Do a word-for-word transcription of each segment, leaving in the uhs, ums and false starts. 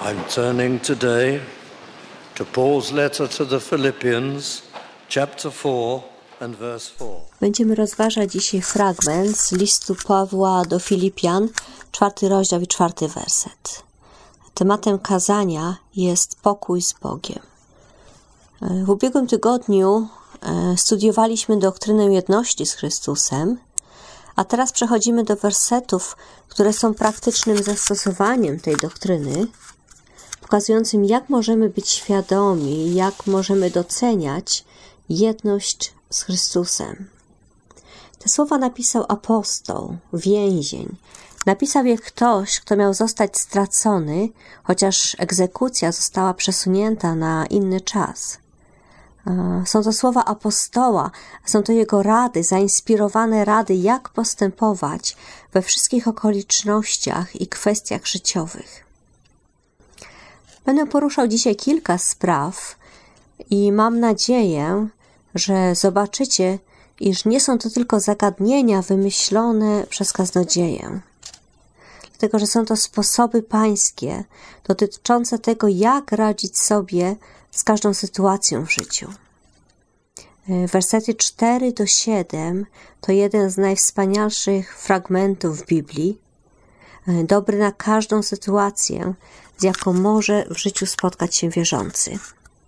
I'm turning today to Paul's letter to the Philippians, chapter four and verse four. Będziemy rozważać dzisiaj fragment z listu Pawła do Filipian, czwarty rozdział i czwarty werset. Tematem kazania jest pokój z Bogiem. W ubiegłym tygodniu studiowaliśmy doktrynę jedności z Chrystusem, a teraz przechodzimy do wersetów, które są praktycznym zastosowaniem tej doktryny, pokazującym, jak możemy być świadomi, jak możemy doceniać jedność z Chrystusem. Te słowa napisał apostoł, więzień. Napisał je ktoś, kto miał zostać stracony, chociaż egzekucja została przesunięta na inny czas. Są to słowa apostoła, są to jego rady, zainspirowane rady, jak postępować we wszystkich okolicznościach i kwestiach życiowych. Będę poruszał dzisiaj kilka spraw i mam nadzieję, że zobaczycie, iż nie są to tylko zagadnienia wymyślone przez kaznodzieję. Dlatego, że są to sposoby pańskie dotyczące tego, jak radzić sobie z każdą sytuacją w życiu. Wersety cztery do siedem to jeden z najwspanialszych fragmentów Biblii, dobry na każdą sytuację, z jaką może w życiu spotkać się wierzący.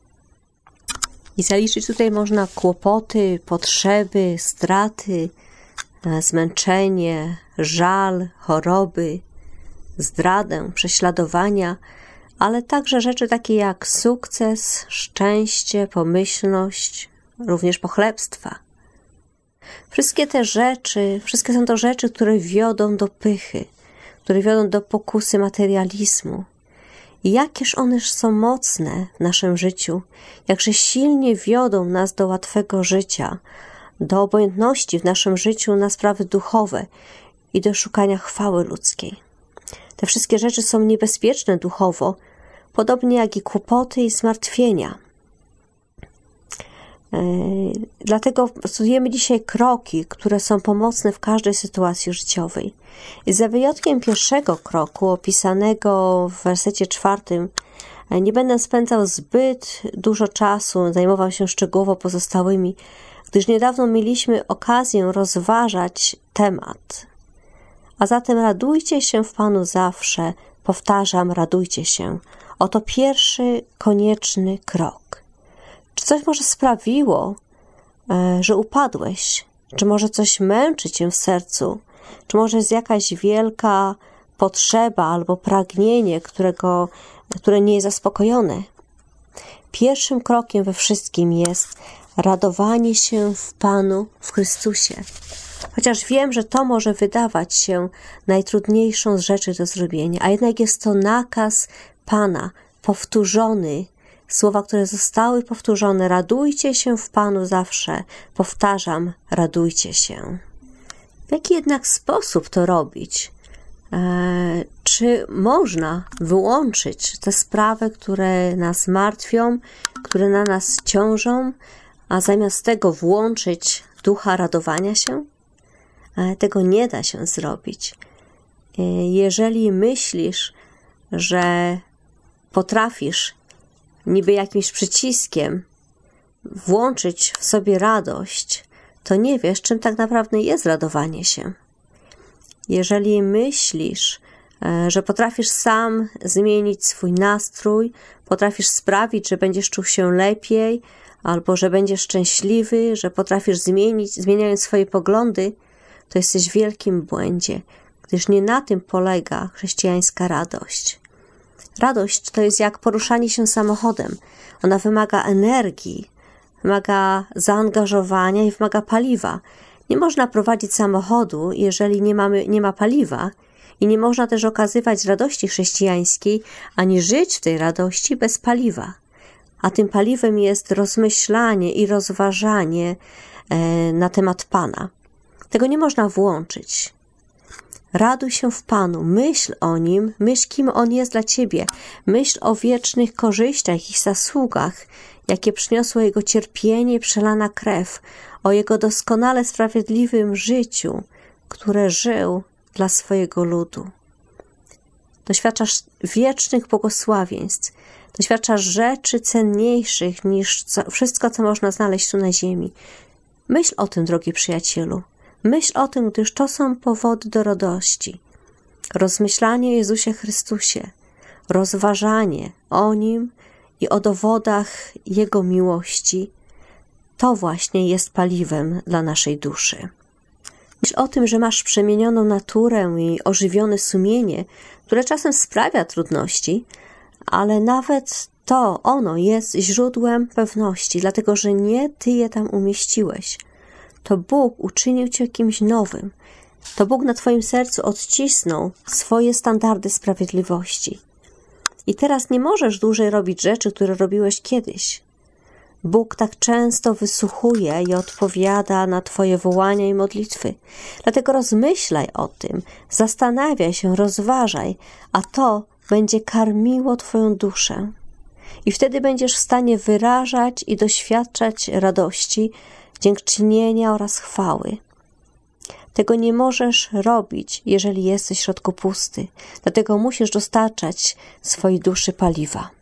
I zaliczyć tutaj można kłopoty, potrzeby, straty, zmęczenie, żal, choroby, zdradę, prześladowania, ale także rzeczy takie jak sukces, szczęście, pomyślność, również pochlebstwa. Wszystkie te rzeczy, wszystkie są to rzeczy, które wiodą do pychy, które wiodą do pokusy materializmu. I jakież one są mocne w naszym życiu, jakże silnie wiodą nas do łatwego życia, do obojętności w naszym życiu na sprawy duchowe i do szukania chwały ludzkiej. Te wszystkie rzeczy są niebezpieczne duchowo, podobnie jak i kłopoty i zmartwienia. Dlatego studujemy dzisiaj kroki, które są pomocne w każdej sytuacji życiowej. I za wyjątkiem pierwszego kroku, opisanego w wersecie czwartym, nie będę spędzał zbyt dużo czasu, zajmował się szczegółowo pozostałymi, gdyż niedawno mieliśmy okazję rozważać temat. A zatem radujcie się w Panu zawsze, powtarzam, radujcie się. Oto pierwszy, konieczny krok. Czy coś może sprawiło, że upadłeś? Czy może coś męczy cię w sercu? Czy może jest jakaś wielka potrzeba albo pragnienie, którego, które nie jest zaspokojone? Pierwszym krokiem we wszystkim jest radowanie się w Panu, w Chrystusie. Chociaż wiem, że to może wydawać się najtrudniejszą z rzeczy do zrobienia, a jednak jest to nakaz Pana, powtórzony, słowa, które zostały powtórzone, radujcie się w Panu zawsze. Powtarzam, radujcie się. W jaki jednak sposób to robić? Eee, czy można wyłączyć te sprawy, które nas martwią, które na nas ciążą, a zamiast tego włączyć ducha radowania się? Eee, tego nie da się zrobić. Eee, jeżeli myślisz, że potrafisz niby jakimś przyciskiem włączyć w sobie radość, to nie wiesz, czym tak naprawdę jest radowanie się. Jeżeli myślisz, że potrafisz sam zmienić swój nastrój, potrafisz sprawić, że będziesz czuł się lepiej, albo że będziesz szczęśliwy, że potrafisz zmienić, zmieniając swoje poglądy, to jesteś w wielkim błędzie, gdyż nie na tym polega chrześcijańska radość. Radość to jest jak poruszanie się samochodem. Ona wymaga energii, wymaga zaangażowania i wymaga paliwa. Nie można prowadzić samochodu, jeżeli nie mamy, nie ma paliwa, i nie można też okazywać radości chrześcijańskiej, ani żyć w tej radości bez paliwa. A tym paliwem jest rozmyślanie i rozważanie e, na temat Pana. Tego nie można włączyć. Raduj się w Panu, myśl o Nim, myśl, kim On jest dla Ciebie, myśl o wiecznych korzyściach i zasługach, jakie przyniosło Jego cierpienie i przelana krew, o Jego doskonale sprawiedliwym życiu, które żył dla swojego ludu. doświadczasz wiecznych błogosławieństw, doświadczasz rzeczy cenniejszych niż co, wszystko, co można znaleźć tu na ziemi. Myśl o tym, drogi przyjacielu. Myśl o tym, gdyż to są powody do radości. Rozmyślanie o Jezusie Chrystusie, rozważanie o Nim i o dowodach Jego miłości, to właśnie jest paliwem dla naszej duszy. Myśl o tym, że masz przemienioną naturę i ożywione sumienie, które czasem sprawia trudności, ale nawet to ono jest źródłem pewności, dlatego że nie ty je tam umieściłeś. To Bóg uczynił cię kimś nowym. To Bóg na twoim sercu odcisnął swoje standardy sprawiedliwości. I teraz nie możesz dłużej robić rzeczy, które robiłeś kiedyś. Bóg tak często wysłuchuje i odpowiada na twoje wołania i modlitwy. Dlatego rozmyślaj o tym, zastanawiaj się, rozważaj, a to będzie karmiło twoją duszę. I wtedy będziesz w stanie wyrażać i doświadczać radości, dziękczynienia oraz chwały. Tego nie możesz robić, jeżeli jesteś w środku pusty. Dlatego musisz dostarczać swojej duszy paliwa.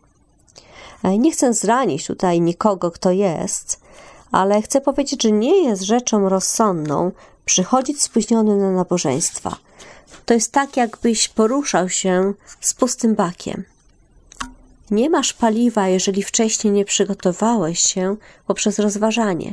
Nie chcę zranić tutaj nikogo, kto jest, ale chcę powiedzieć, że nie jest rzeczą rozsądną przychodzić spóźniony na nabożeństwa. To jest tak, jakbyś poruszał się z pustym bakiem. Nie masz paliwa, jeżeli wcześniej nie przygotowałeś się poprzez rozważanie.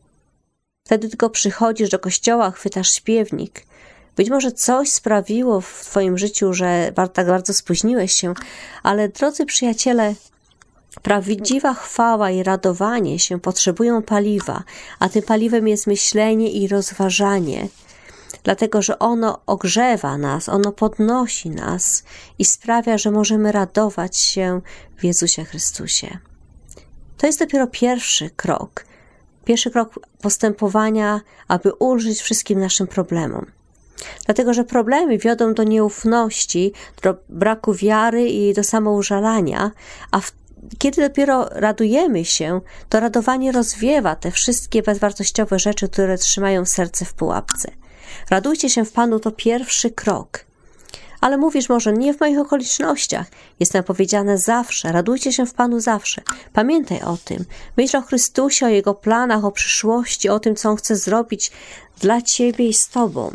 Wtedy tylko przychodzisz do kościoła, chwytasz śpiewnik. Być może coś sprawiło w twoim życiu, że tak bardzo spóźniłeś się, ale drodzy przyjaciele, prawdziwa chwała i radowanie się potrzebują paliwa, a tym paliwem jest myślenie i rozważanie, dlatego że ono ogrzewa nas, ono podnosi nas i sprawia, że możemy radować się w Jezusie Chrystusie. To jest dopiero pierwszy krok, pierwszy krok postępowania, aby ulżyć wszystkim naszym problemom. Dlatego, że problemy wiodą do nieufności, do braku wiary i do samoużalania, a w Kiedy dopiero radujemy się, to radowanie rozwiewa te wszystkie bezwartościowe rzeczy, które trzymają serce w pułapce. Radujcie się w Panu to pierwszy krok. Ale mówisz może, nie w moich okolicznościach. Jest nam powiedziane zawsze, radujcie się w Panu zawsze. Pamiętaj o tym. Myśl o Chrystusie, o Jego planach, o przyszłości, o tym, co On chce zrobić dla Ciebie i z Tobą.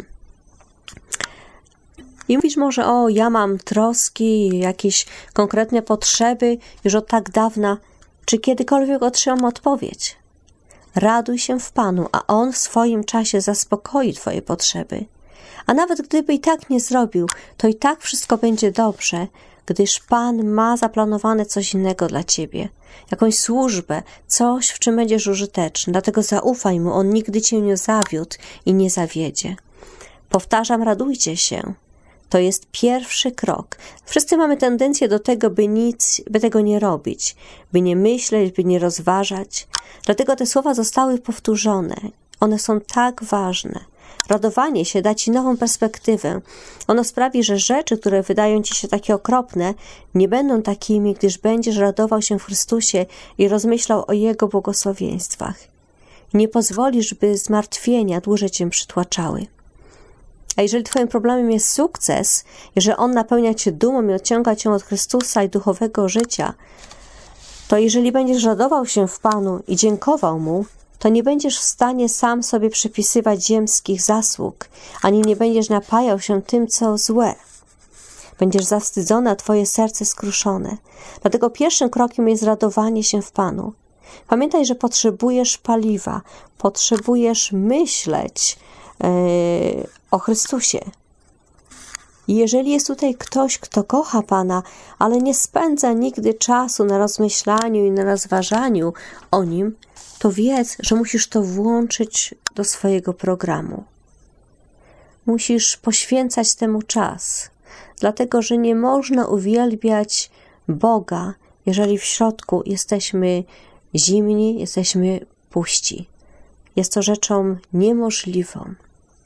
I mówisz może, o, ja mam troski, jakieś konkretne potrzeby już od tak dawna. Czy kiedykolwiek otrzymam odpowiedź? Raduj się w Panu, a On w swoim czasie zaspokoi Twoje potrzeby. A nawet gdyby i tak nie zrobił, to i tak wszystko będzie dobrze, gdyż Pan ma zaplanowane coś innego dla Ciebie. Jakąś służbę, coś, w czym będziesz użyteczny. Dlatego zaufaj Mu, On nigdy Cię nie zawiódł i nie zawiedzie. Powtarzam, radujcie się. To jest pierwszy krok. Wszyscy mamy tendencję do tego, by nic, by tego nie robić, by nie myśleć, by nie rozważać. Dlatego te słowa zostały powtórzone. One są tak ważne. Radowanie się da Ci nową perspektywę. Ono sprawi, że rzeczy, które wydają Ci się takie okropne, nie będą takimi, gdyż będziesz radował się w Chrystusie i rozmyślał o Jego błogosławieństwach. Nie pozwolisz, by zmartwienia dłużej Cię przytłaczały. A jeżeli Twoim problemem jest sukces, jeżeli On napełnia Cię dumą i odciąga Cię od Chrystusa i duchowego życia, to jeżeli będziesz radował się w Panu i dziękował Mu, to nie będziesz w stanie sam sobie przypisywać ziemskich zasług, ani nie będziesz napajał się tym, co złe. Będziesz zawstydzony, a Twoje serce skruszone. Dlatego pierwszym krokiem jest radowanie się w Panu. Pamiętaj, że potrzebujesz paliwa, potrzebujesz myśleć yy, o Chrystusie. I jeżeli jest tutaj ktoś, kto kocha Pana, ale nie spędza nigdy czasu na rozmyślaniu i na rozważaniu o Nim, to wiedz, że musisz to włączyć do swojego programu. Musisz poświęcać temu czas, dlatego że nie można uwielbiać Boga, jeżeli w środku jesteśmy zimni, jesteśmy puści. Jest to rzeczą niemożliwą.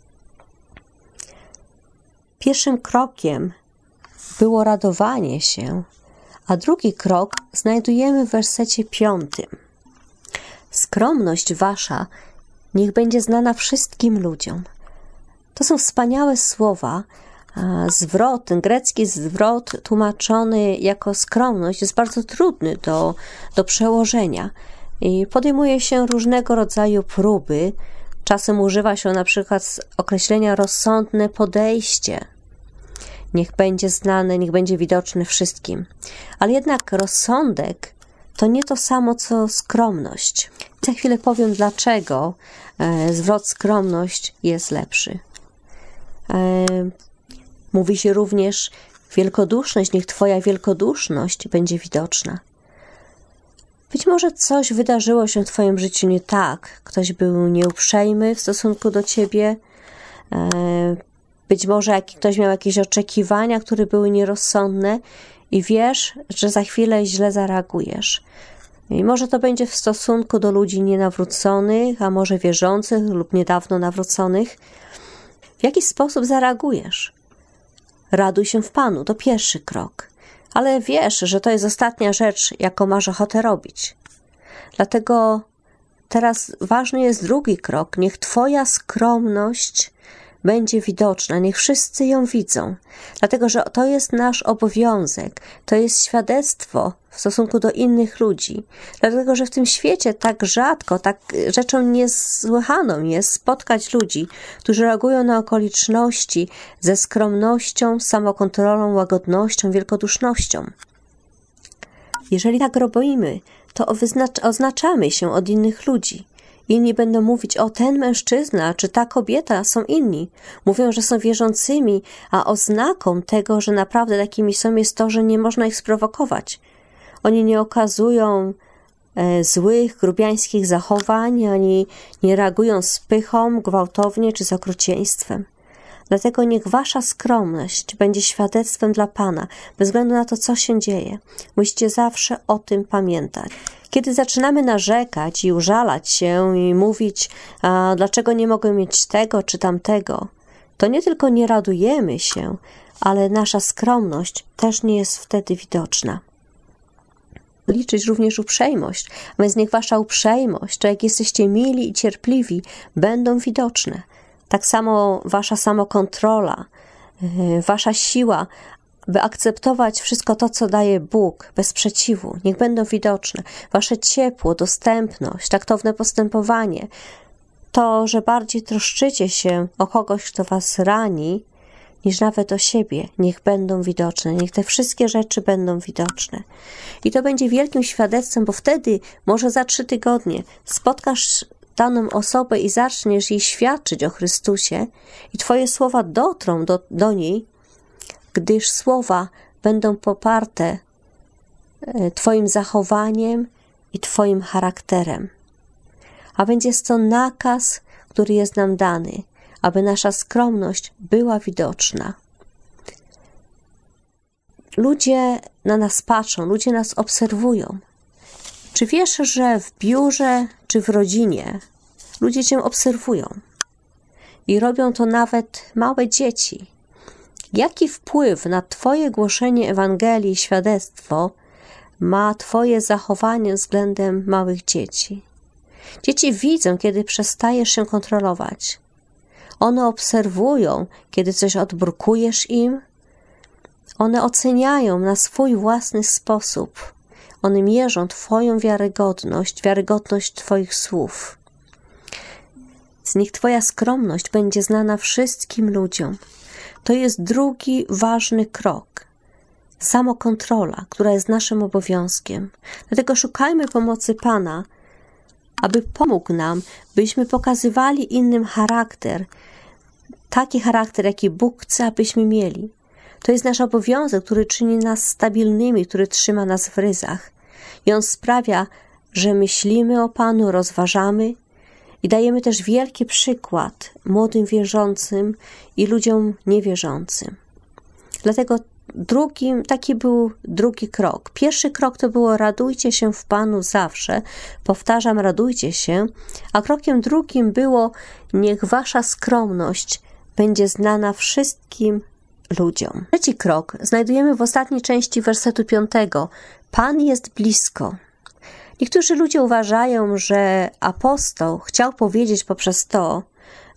Pierwszym krokiem było radowanie się, a drugi krok znajdujemy w wersecie piątym. Skromność wasza niech będzie znana wszystkim ludziom. To są wspaniałe słowa, zwrot, ten grecki zwrot tłumaczony jako skromność jest bardzo trudny do, do przełożenia. I podejmuje się różnego rodzaju próby. Czasem używa się na przykład określenia rozsądne podejście. Niech będzie znane, niech będzie widoczne wszystkim. Ale jednak rozsądek to nie to samo, co skromność. Za chwilę powiem, dlaczego e, zwrot skromność jest lepszy. E, mówi się również wielkoduszność, niech Twoja wielkoduszność będzie widoczna. Być może coś wydarzyło się w Twoim życiu nie tak. Ktoś był nieuprzejmy w stosunku do Ciebie. E, być może jak ktoś miał jakieś oczekiwania, które były nierozsądne i wiesz, że za chwilę źle zareagujesz. I może to będzie w stosunku do ludzi nienawróconych, a może wierzących lub niedawno nawróconych. W jaki sposób zareagujesz? Raduj się w Panu, to pierwszy krok. Ale wiesz, że to jest ostatnia rzecz, jaką masz ochotę robić. Dlatego teraz ważny jest drugi krok. Niech Twoja skromność będzie widoczna, niech wszyscy ją widzą. Dlatego, że to jest nasz obowiązek, to jest świadectwo w stosunku do innych ludzi. Dlatego, że w tym świecie tak rzadko, tak rzeczą niesłychaną jest spotkać ludzi, którzy reagują na okoliczności ze skromnością, samokontrolą, łagodnością, wielkodusznością. Jeżeli tak robimy, to oznaczamy się od innych ludzi. Inni będą mówić, o ten mężczyzna czy ta kobieta są inni. Mówią, że są wierzącymi, a oznaką tego, że naprawdę takimi są, jest to, że nie można ich sprowokować. Oni nie okazują e, złych, grubiańskich zachowań, ani nie reagują z pychą, gwałtownie czy z okrucieństwem. Dlatego niech wasza skromność będzie świadectwem dla Pana, bez względu na to, co się dzieje. Musicie zawsze o tym pamiętać. Kiedy zaczynamy narzekać i użalać się i mówić, a dlaczego nie mogę mieć tego czy tamtego, to nie tylko nie radujemy się, ale nasza skromność też nie jest wtedy widoczna. Liczyć również uprzejmość, a więc niech wasza uprzejmość, to jak jesteście mili i cierpliwi, będą widoczne. Tak samo wasza samokontrola, wasza siła, by akceptować wszystko to, co daje Bóg, bez sprzeciwu. Niech będą widoczne. Wasze ciepło, dostępność, taktowne postępowanie, to, że bardziej troszczycie się o kogoś, kto was rani, niż nawet o siebie, niech będą widoczne. Niech te wszystkie rzeczy będą widoczne. I to będzie wielkim świadectwem, bo wtedy, może za trzy tygodnie, spotkasz daną osobę i zaczniesz jej świadczyć o Chrystusie i twoje słowa dotrą do, do niej, gdyż słowa będą poparte twoim zachowaniem i twoim charakterem. A będzie to nakaz, który jest nam dany, aby nasza skromność była widoczna. Ludzie na nas patrzą, ludzie nas obserwują. Czy wiesz, że w biurze czy w rodzinie ludzie cię obserwują i robią to nawet małe dzieci? Jaki wpływ na twoje głoszenie Ewangelii i świadectwo ma twoje zachowanie względem małych dzieci? Dzieci widzą, kiedy przestajesz się kontrolować. One obserwują, kiedy coś odbrukujesz im. One oceniają na swój własny sposób. One mierzą twoją wiarygodność, wiarygodność twoich słów. Z nich twoja skromność będzie znana wszystkim ludziom. To jest drugi ważny krok. Samokontrola, która jest naszym obowiązkiem. Dlatego szukajmy pomocy Pana, aby pomógł nam, byśmy pokazywali innym charakter, taki charakter, jaki Bóg chce, abyśmy mieli. To jest nasz obowiązek, który czyni nas stabilnymi, który trzyma nas w ryzach. I on sprawia, że myślimy o Panu, rozważamy i dajemy też wielki przykład młodym wierzącym i ludziom niewierzącym. Dlatego drugim, taki był drugi krok. Pierwszy krok to było radujcie się w Panu zawsze. Powtarzam, radujcie się. A krokiem drugim było niech wasza skromność będzie znana wszystkim ludziom. Trzeci krok znajdujemy w ostatniej części wersetu piątego. Pan jest blisko. Niektórzy ludzie uważają, że apostoł chciał powiedzieć poprzez to,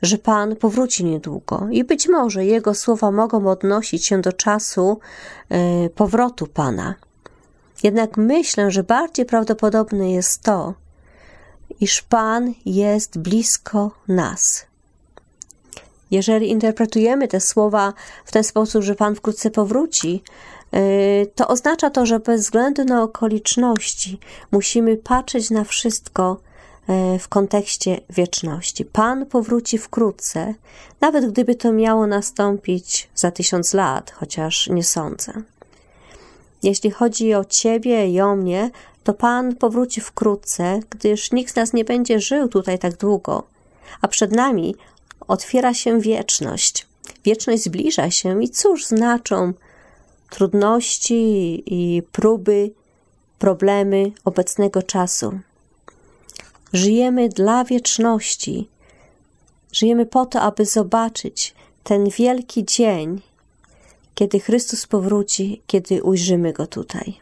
że Pan powróci niedługo i być może Jego słowa mogą odnosić się do czasu y, powrotu Pana. Jednak myślę, że bardziej prawdopodobne jest to, iż Pan jest blisko nas. Jeżeli interpretujemy te słowa w ten sposób, że Pan wkrótce powróci, to oznacza to, że bez względu na okoliczności musimy patrzeć na wszystko w kontekście wieczności. Pan powróci wkrótce, nawet gdyby to miało nastąpić za tysiąc lat, chociaż nie sądzę. Jeśli chodzi o Ciebie i o mnie, to Pan powróci wkrótce, gdyż nikt z nas nie będzie żył tutaj tak długo, a przed nami otwiera się wieczność. Wieczność zbliża się i cóż znaczą trudności i próby, problemy obecnego czasu. Żyjemy dla wieczności. Żyjemy po to, aby zobaczyć ten wielki dzień, kiedy Chrystus powróci, kiedy ujrzymy Go tutaj.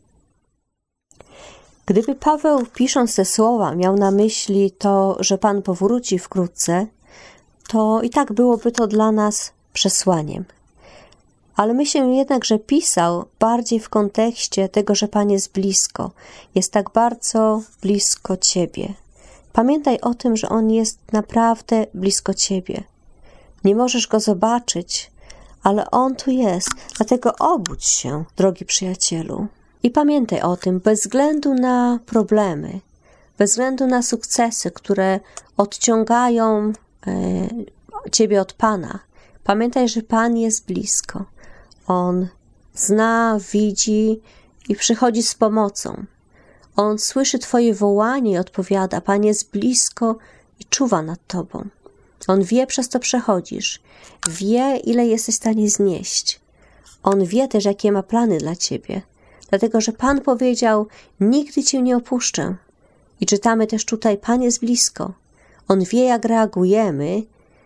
Gdyby Paweł, pisząc te słowa, miał na myśli to, że Pan powróci wkrótce, to i tak byłoby to dla nas przesłaniem. Ale myślę jednak, że pisał bardziej w kontekście tego, że Pan jest blisko. Jest tak bardzo blisko Ciebie. Pamiętaj o tym, że On jest naprawdę blisko Ciebie. Nie możesz Go zobaczyć, ale On tu jest. Dlatego obudź się, drogi przyjacielu. I pamiętaj o tym, bez względu na problemy, bez względu na sukcesy, które odciągają e, Ciebie od Pana. Pamiętaj, że Pan jest blisko. On zna, widzi i przychodzi z pomocą. On słyszy Twoje wołanie i odpowiada. Pan jest blisko i czuwa nad Tobą. On wie, przez co przechodzisz. Wie, ile jesteś w stanie znieść. On wie też, jakie ma plany dla Ciebie. Dlatego, że Pan powiedział, nigdy Cię nie opuszczę. I czytamy też tutaj, Pan jest blisko. On wie, jak reagujemy.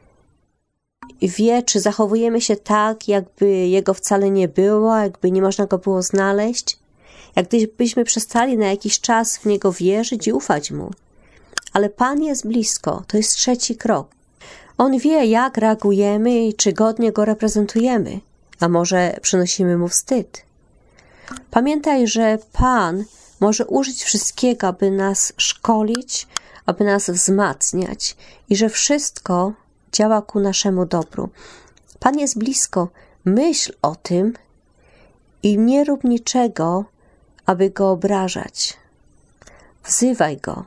Wie, czy zachowujemy się tak, jakby Jego wcale nie było, jakby nie można Go było znaleźć. Jak gdybyśmy przestali na jakiś czas w Niego wierzyć i ufać Mu. Ale Pan jest blisko. To jest trzeci krok. On wie, jak reagujemy i czy godnie Go reprezentujemy. A może przynosimy Mu wstyd. Pamiętaj, że Pan może użyć wszystkiego, aby nas szkolić, aby nas wzmacniać i że wszystko działa ku naszemu dobru. Pan jest blisko. Myśl o tym i nie rób niczego, aby Go obrażać. Wzywaj Go.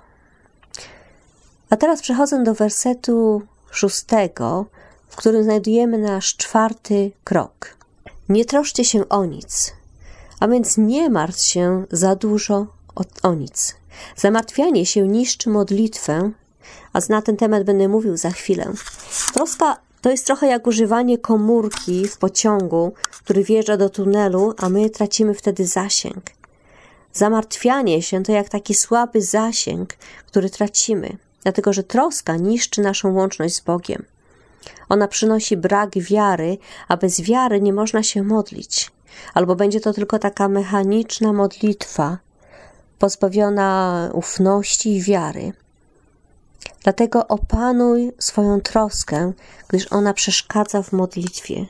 A teraz przechodzę do wersetu szóstego, w którym znajdujemy nasz czwarty krok. Nie troszcie się o nic, a więc nie martw się za dużo o, o nic. Zamartwianie się niszczy modlitwę, a na ten temat będę mówił za chwilę. Troska to jest trochę jak używanie komórki w pociągu, który wjeżdża do tunelu, a my tracimy wtedy zasięg. Zamartwianie się to jak taki słaby zasięg, który tracimy, dlatego że troska niszczy naszą łączność z Bogiem. Ona przynosi brak wiary, a bez wiary nie można się modlić. Albo będzie to tylko taka mechaniczna modlitwa, pozbawiona ufności i wiary. Dlatego opanuj swoją troskę, gdyż ona przeszkadza w modlitwie.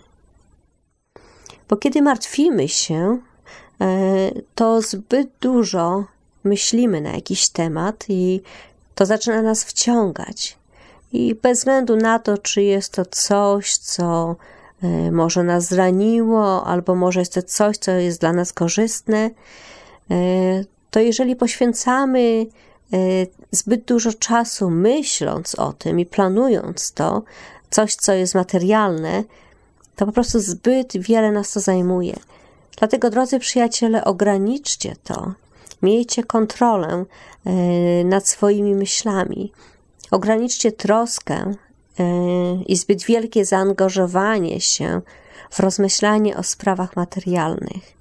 Bo kiedy martwimy się, to zbyt dużo myślimy na jakiś temat i to zaczyna nas wciągać. I bez względu na to, czy jest to coś, co może nas zraniło, albo może jest to coś, co jest dla nas korzystne, to jeżeli poświęcamy zbyt dużo czasu myśląc o tym i planując to, coś, co jest materialne, to po prostu zbyt wiele nas to zajmuje. Dlatego, drodzy przyjaciele, ograniczcie to. Miejcie kontrolę nad swoimi myślami. Ograniczcie troskę i zbyt wielkie zaangażowanie się w rozmyślanie o sprawach materialnych.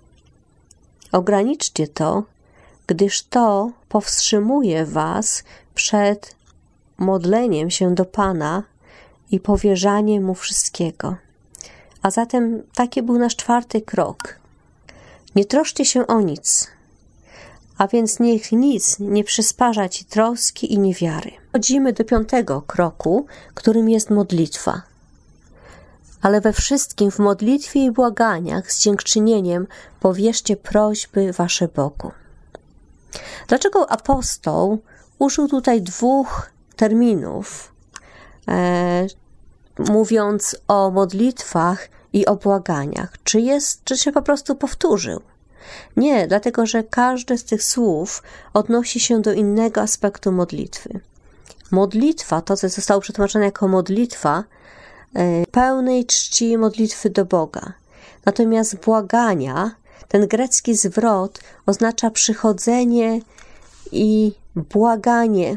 Ograniczcie to, gdyż to powstrzymuje was przed modleniem się do Pana i powierzaniem Mu wszystkiego. A zatem taki był nasz czwarty krok. Nie troszcie się o nic, a więc niech nic nie przysparza ci troski i niewiary. Chodzimy do piątego kroku, którym jest modlitwa. Ale we wszystkim w modlitwie i błaganiach z dziękczynieniem powierzcie prośby wasze Bogu. Dlaczego apostoł użył tutaj dwóch terminów, e, mówiąc o modlitwach i o błaganiach? Czy jest, czy się po prostu powtórzył? Nie, dlatego że każde z tych słów odnosi się do innego aspektu modlitwy. Modlitwa, to co zostało przetłumaczone jako modlitwa, e, pełnej czci modlitwy do Boga. Natomiast błagania, ten grecki zwrot oznacza przychodzenie i błaganie.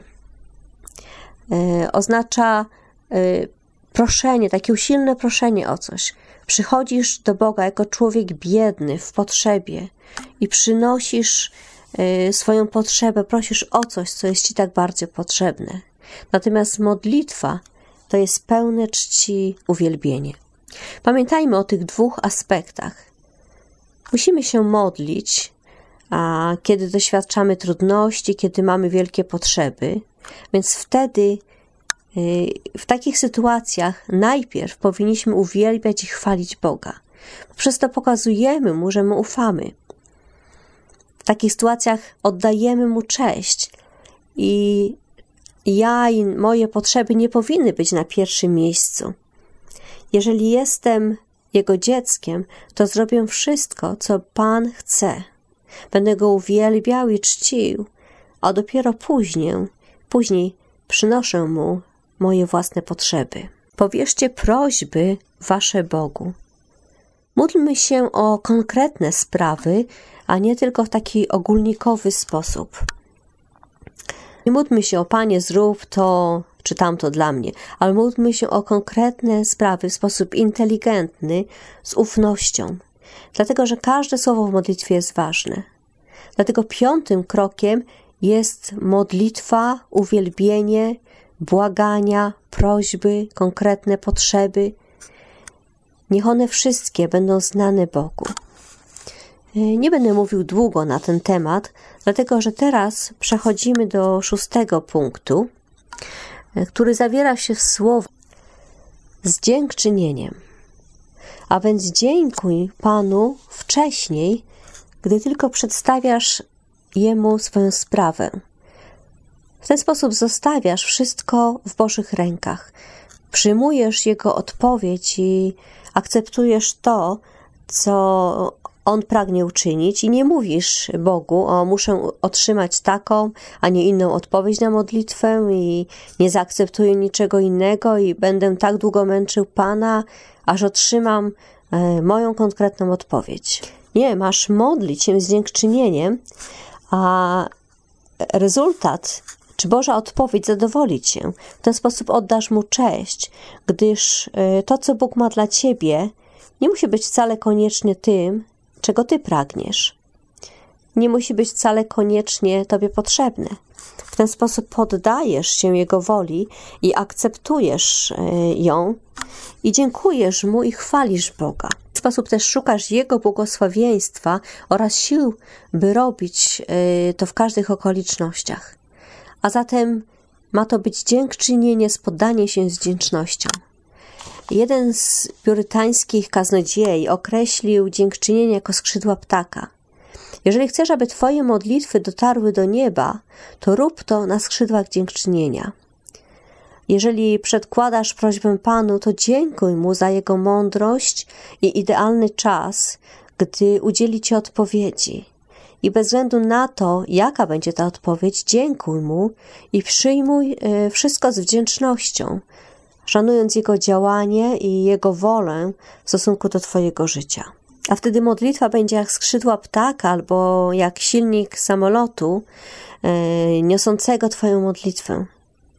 E, oznacza e, proszenie, takie usilne proszenie o coś. Przychodzisz do Boga jako człowiek biedny, w potrzebie i przynosisz y, swoją potrzebę, prosisz o coś, co jest ci tak bardzo potrzebne. Natomiast modlitwa to jest pełne czci uwielbienie. Pamiętajmy o tych dwóch aspektach. Musimy się modlić, a kiedy doświadczamy trudności, kiedy mamy wielkie potrzeby, więc wtedy w takich sytuacjach najpierw powinniśmy uwielbiać i chwalić Boga. Przez to pokazujemy Mu, że Mu ufamy. W takich sytuacjach oddajemy Mu cześć i ja i moje potrzeby nie powinny być na pierwszym miejscu. Jeżeli jestem Jego dzieckiem, to zrobię wszystko, co Pan chce. Będę Go uwielbiał i czcił, a dopiero później, później przynoszę Mu moje własne potrzeby. Powierzcie prośby wasze Bogu. Módlmy się o konkretne sprawy, a nie tylko w taki ogólnikowy sposób. Nie módlmy się o Panie, zrób to czy tamto dla mnie, ale módlmy się o konkretne sprawy w sposób inteligentny, z ufnością. Dlatego, że każde słowo w modlitwie jest ważne. Dlatego piątym krokiem jest modlitwa, uwielbienie, błagania, prośby, konkretne potrzeby. Niech one wszystkie będą znane Bogu. Nie będę mówił długo na ten temat, dlatego że teraz przechodzimy do szóstego punktu, który zawiera się w słowach z dziękczynieniem. A więc dziękuj Panu wcześniej, gdy tylko przedstawiasz Jemu swoją sprawę. W ten sposób zostawiasz wszystko w Bożych rękach. Przyjmujesz Jego odpowiedź i akceptujesz to, co On pragnie uczynić i nie mówisz Bogu, o muszę otrzymać taką, a nie inną odpowiedź na modlitwę i nie zaakceptuję niczego innego i będę tak długo męczył Pana, aż otrzymam e, moją konkretną odpowiedź. Nie, masz modlić się z dziękczynieniem, a rezultat czy Boża odpowiedź zadowoli Cię. W ten sposób oddasz Mu cześć, gdyż to, co Bóg ma dla Ciebie, nie musi być wcale koniecznie tym, czego Ty pragniesz. Nie musi być wcale koniecznie Tobie potrzebne. W ten sposób poddajesz się Jego woli i akceptujesz ją i dziękujesz Mu i chwalisz Boga. W ten sposób też szukasz Jego błogosławieństwa oraz sił, by robić to w każdych okolicznościach. A zatem ma to być dziękczynienie, spoddanie się z wdzięcznością. Jeden z piurytańskich kaznodziei określił dziękczynienie jako skrzydła ptaka. Jeżeli chcesz, aby Twoje modlitwy dotarły do nieba, to rób to na skrzydłach dziękczynienia. Jeżeli przedkładasz prośbę Panu, to dziękuj Mu za Jego mądrość i idealny czas, gdy udzieli Ci odpowiedzi. I bez względu na to, jaka będzie ta odpowiedź, dziękuj Mu i przyjmuj wszystko z wdzięcznością, szanując Jego działanie i Jego wolę w stosunku do Twojego życia. A wtedy modlitwa będzie jak skrzydła ptaka albo jak silnik samolotu e, niosącego Twoją modlitwę.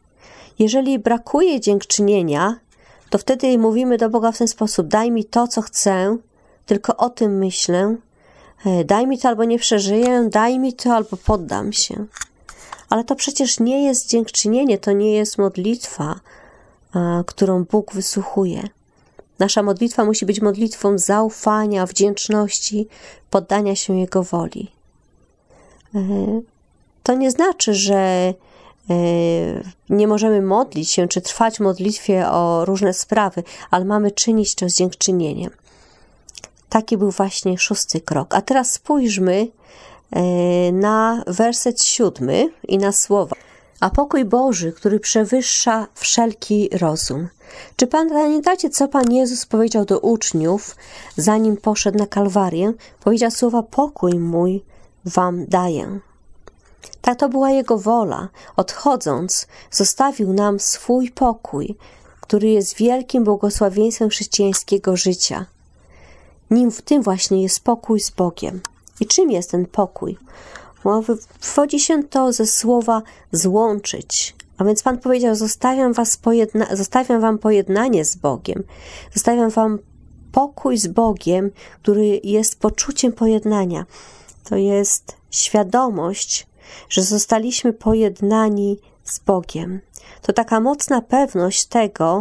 Jeżeli brakuje dziękczynienia, to wtedy mówimy do Boga w ten sposób: daj mi to, co chcę, tylko o tym myślę, e, daj mi to albo nie przeżyję, daj mi to albo poddam się. Ale to przecież nie jest dziękczynienie, to nie jest modlitwa, a, którą Bóg wysłuchuje. Nasza modlitwa musi być modlitwą zaufania, wdzięczności, poddania się Jego woli. To nie znaczy, że nie możemy modlić się, czy trwać w modlitwie o różne sprawy, ale mamy czynić to z dziękczynieniem. Taki był właśnie szósty krok. A teraz spójrzmy na werset siódmy i na słowa. A pokój Boży, który przewyższa wszelki rozum. Czy pamiętacie, co Pan Jezus powiedział do uczniów, zanim poszedł na Kalwarię? Powiedział słowa: pokój mój wam daję. Tak to była Jego wola. Odchodząc, zostawił nam swój pokój, który jest wielkim błogosławieństwem chrześcijańskiego życia. Nim w tym właśnie jest pokój z Bogiem. I czym jest ten pokój? Wywodzi się to ze słowa złączyć. A więc Pan powiedział: zostawiam, was pojedna- zostawiam wam pojednanie z Bogiem. Zostawiam wam pokój z Bogiem, który jest poczuciem pojednania. To jest świadomość, że zostaliśmy pojednani z Bogiem. To taka mocna pewność tego,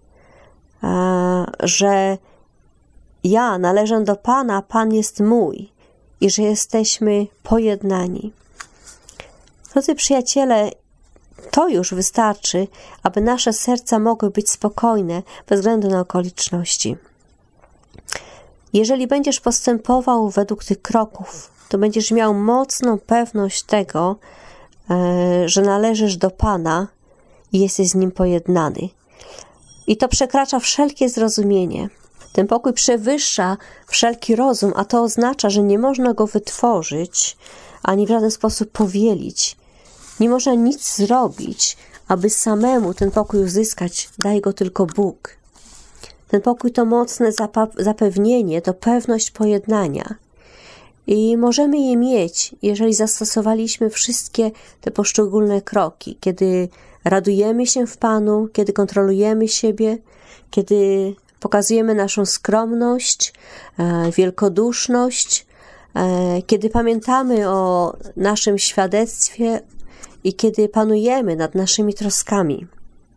że ja należę do Pana, a Pan jest mój i że jesteśmy pojednani. Drodzy przyjaciele, to już wystarczy, aby nasze serca mogły być spokojne bez względu na okoliczności. Jeżeli będziesz postępował według tych kroków, to będziesz miał mocną pewność tego, że należysz do Pana i jesteś z Nim pojednany. I to przekracza wszelkie zrozumienie. Ten pokój przewyższa wszelki rozum, a to oznacza, że nie można go wytworzyć, ani w żaden sposób powielić. Nie można nic zrobić, aby samemu ten pokój uzyskać. Daje go tylko Bóg. Ten pokój to mocne zapewnienie, to pewność pojednania. I możemy je mieć, jeżeli zastosowaliśmy wszystkie te poszczególne kroki, kiedy radujemy się w Panu, kiedy kontrolujemy siebie, kiedy pokazujemy naszą skromność, wielkoduszność, kiedy pamiętamy o naszym świadectwie i kiedy panujemy nad naszymi troskami.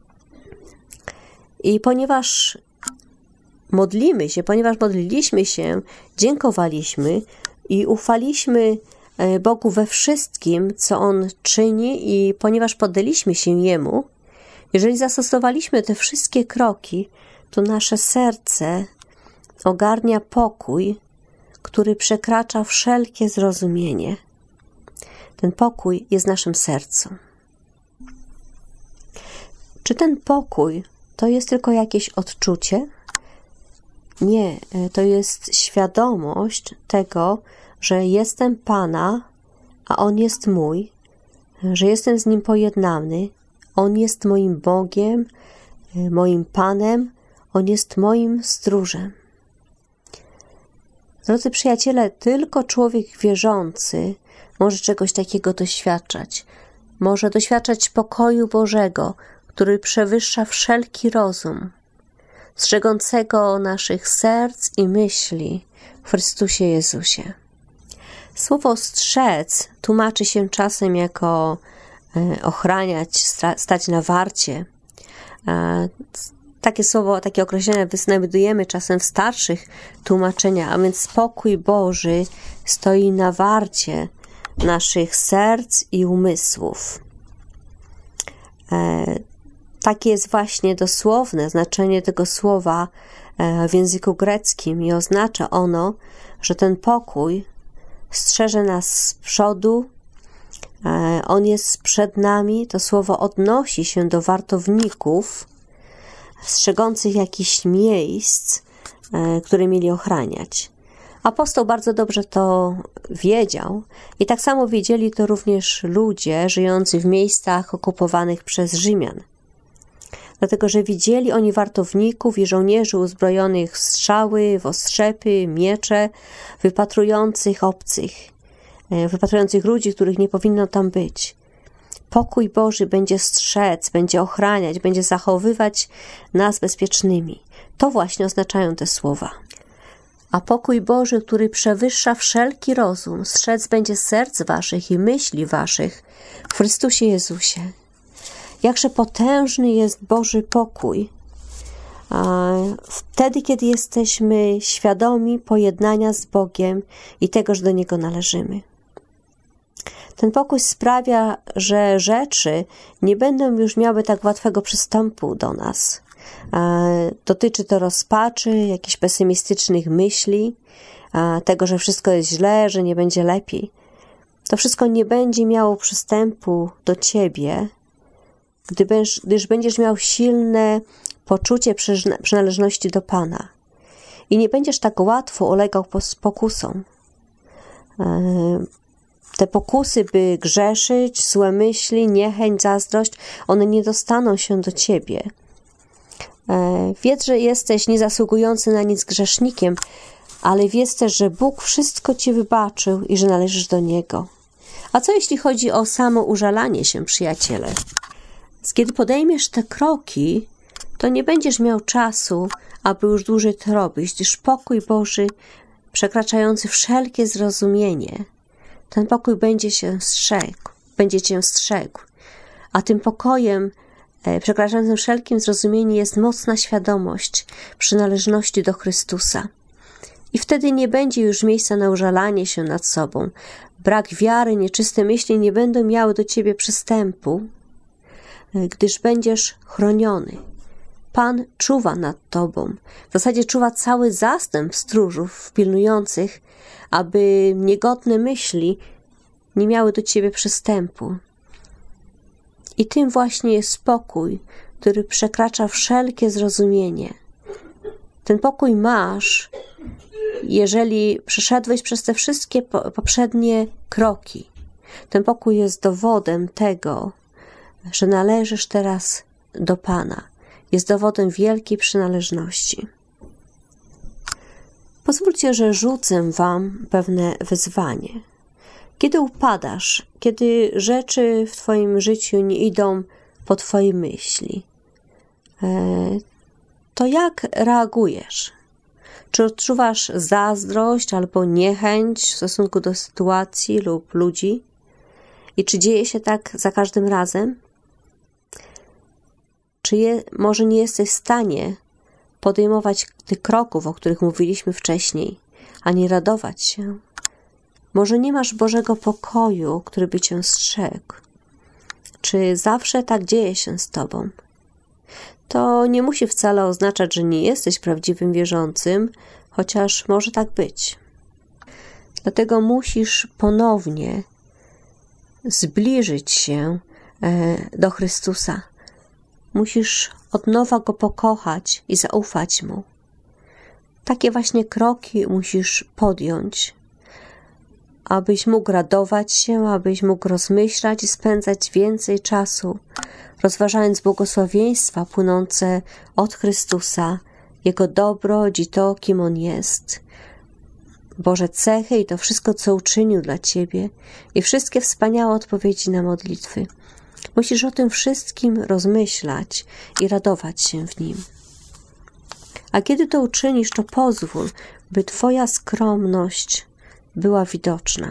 I ponieważ modlimy się, ponieważ modliliśmy się, dziękowaliśmy i ufaliśmy Bogu we wszystkim, co On czyni, i ponieważ poddaliśmy się Jemu, jeżeli zastosowaliśmy te wszystkie kroki, to nasze serce ogarnia pokój, który przekracza wszelkie zrozumienie. Ten pokój jest w naszym sercu. Czy ten pokój to jest tylko jakieś odczucie? Nie, to jest świadomość tego, że jestem Pana, a On jest mój, że jestem z Nim pojednany, On jest moim Bogiem, moim Panem, On jest moim stróżem. Drodzy przyjaciele, tylko człowiek wierzący może czegoś takiego doświadczać. Może doświadczać pokoju Bożego, który przewyższa wszelki rozum, strzegącego naszych serc i myśli w Chrystusie Jezusie. Słowo strzec tłumaczy się czasem jako ochraniać, stać na warcie. Takie słowo, takie określenia znajdujemy czasem w starszych tłumaczeniach, a więc spokój Boży stoi na warcie naszych serc i umysłów. Takie jest właśnie dosłowne znaczenie tego słowa w języku greckim i oznacza ono, że ten pokój strzeże nas z przodu, on jest przed nami. To słowo odnosi się do wartowników strzegących jakichś miejsc, które mieli ochraniać. Apostoł bardzo dobrze to wiedział i tak samo wiedzieli to również ludzie żyjący w miejscach okupowanych przez Rzymian. Dlatego, że widzieli oni wartowników i żołnierzy uzbrojonych w strzały, w ostrzepy, miecze, wypatrujących obcych, wypatrujących ludzi, których nie powinno tam być. Pokój Boży będzie strzec, będzie ochraniać, będzie zachowywać nas bezpiecznymi. To właśnie oznaczają te słowa. A pokój Boży, który przewyższa wszelki rozum, strzec będzie serc waszych i myśli waszych w Chrystusie Jezusie. Jakże potężny jest Boży pokój, wtedy, kiedy jesteśmy świadomi pojednania z Bogiem i tego, że do Niego należymy. Ten pokój sprawia, że rzeczy nie będą już miały tak łatwego przystępu do nas. Dotyczy to rozpaczy, jakichś pesymistycznych myśli, tego, że wszystko jest źle, że nie będzie lepiej. To wszystko nie będzie miało przystępu do ciebie, gdyż, gdyż będziesz miał silne poczucie przynależności do Pana i nie będziesz tak łatwo ulegał pokusom. Te pokusy, by grzeszyć, złe myśli, niechęć, zazdrość, one nie dostaną się do ciebie. Wiedz, że jesteś niezasługujący na nic grzesznikiem, ale wiedz też, że Bóg wszystko ci wybaczył i że należysz do Niego. A co jeśli chodzi o samo użalanie się, przyjaciele? Kiedy podejmiesz te kroki, to nie będziesz miał czasu, aby już dłużej to robić, gdyż pokój Boży, przekraczający wszelkie zrozumienie, ten pokój będzie się strzegł, będzie cię strzegł. A tym pokojem e, przekraczającym wszelkim zrozumieniem jest mocna świadomość przynależności do Chrystusa. I wtedy nie będzie już miejsca na użalanie się nad sobą. Brak wiary, nieczyste myśli nie będą miały do ciebie przystępu, gdyż będziesz chroniony. Pan czuwa nad tobą. W zasadzie czuwa cały zastęp stróżów pilnujących, aby niegodne myśli nie miały do ciebie przystępu. I tym właśnie jest spokój, który przekracza wszelkie zrozumienie. Ten pokój masz, jeżeli przeszedłeś przez te wszystkie poprzednie kroki. Ten pokój jest dowodem tego, że należysz teraz do Pana. Jest dowodem wielkiej przynależności. Pozwólcie, że rzucę wam pewne wyzwanie. Kiedy upadasz, kiedy rzeczy w twoim życiu nie idą po twojej myśli, to jak reagujesz? Czy odczuwasz zazdrość albo niechęć w stosunku do sytuacji lub ludzi? I czy dzieje się tak za każdym razem? Czy je, może nie jesteś w stanie podejmować tych kroków, o których mówiliśmy wcześniej, ani radować się? Może nie masz Bożego pokoju, który by cię strzegł? Czy zawsze tak dzieje się z tobą? To nie musi wcale oznaczać, że nie jesteś prawdziwym wierzącym, chociaż może tak być. Dlatego musisz ponownie zbliżyć się do Chrystusa. Musisz od nowa Go pokochać i zaufać Mu. Takie właśnie kroki musisz podjąć, abyś mógł radować się, abyś mógł rozmyślać i spędzać więcej czasu, rozważając błogosławieństwa płynące od Chrystusa, Jego dobroć i to, kim On jest, Boże cechy i to wszystko, co uczynił dla Ciebie i wszystkie wspaniałe odpowiedzi na modlitwy. Musisz o tym wszystkim rozmyślać i radować się w Nim. A kiedy to uczynisz, to pozwól, by Twoja skromność była widoczna,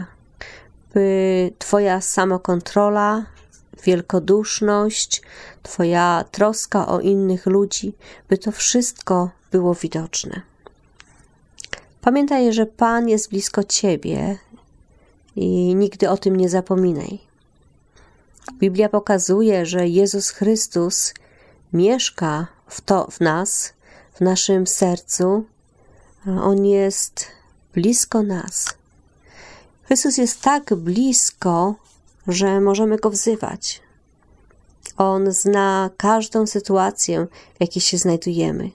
by Twoja samokontrola, wielkoduszność, Twoja troska o innych ludzi, by to wszystko było widoczne. Pamiętaj, że Pan jest blisko Ciebie i nigdy o tym nie zapominaj. Biblia pokazuje, że Jezus Chrystus mieszka w, to, w nas, w naszym sercu. On jest blisko nas. Chrystus jest tak blisko, że możemy Go wzywać. On zna każdą sytuację, w jakiej się znajdujemy.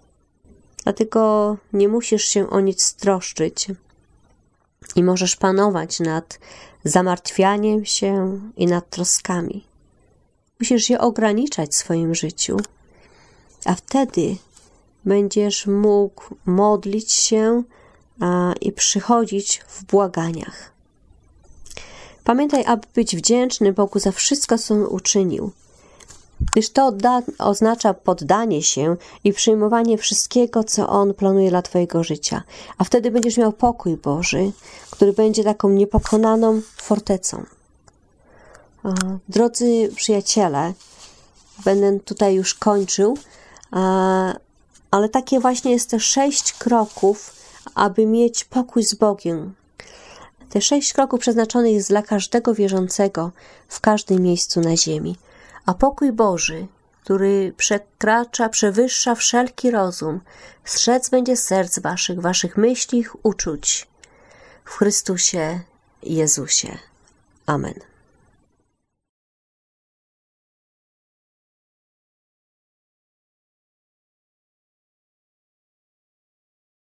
Dlatego nie musisz się o nic troszczyć i możesz panować nad zamartwianiem się i nad troskami. Musisz je ograniczać w swoim życiu, a wtedy będziesz mógł modlić się a, i przychodzić w błaganiach. Pamiętaj, aby być wdzięczny Bogu za wszystko, co On uczynił, gdyż to odda- oznacza poddanie się i przyjmowanie wszystkiego, co On planuje dla Twojego życia. A wtedy będziesz miał pokój Boży, który będzie taką niepokonaną fortecą. Drodzy przyjaciele, będę tutaj już kończył, ale takie właśnie jest to sześć kroków, aby mieć pokój z Bogiem. Te sześć kroków przeznaczonych jest dla każdego wierzącego w każdym miejscu na ziemi. A pokój Boży, który przekracza, przewyższa wszelki rozum, strzec będzie serc waszych, waszych myśli, uczuć w Chrystusie Jezusie. Amen.